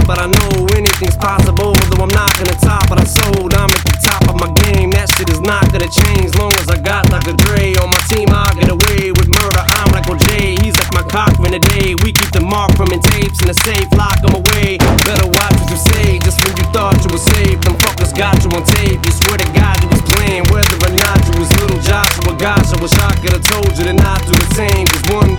but I know anything's possible. Though I'm not gonna top what I sold, I'm at the top of my game. That shit is not gonna change, long as I got Dr. Dre on my team. I'll get away with murder. I'm like OJ, he's like my cock in the day. We keep the mark from in tapes in the safe, lock 'em away. Better watch what you say, just when you thought you were safe, them fuckers got you on tape. You swear to God you was playing, whether or not you was little Joshua. Gosh, I wish I could've told you to not do the same. Cause one